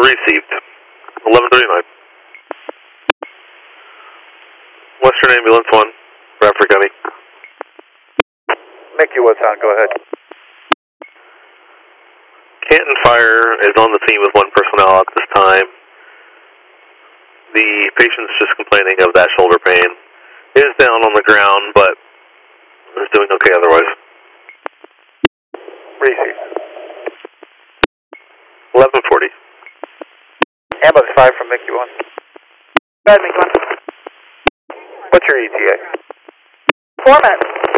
Received. 11:39. Western Ambulance 1, Bradford County. Mickey Woods on, go ahead. Canton Fire is on the scene with 1 personnel at this time. The patient's just complaining of that shoulder pain. He is down on the ground, but is doing okay otherwise. Received. 11:40. Ambulance 5 from Mickey 1. Go ahead, Mickey 1. What's your ETA? 4 minutes.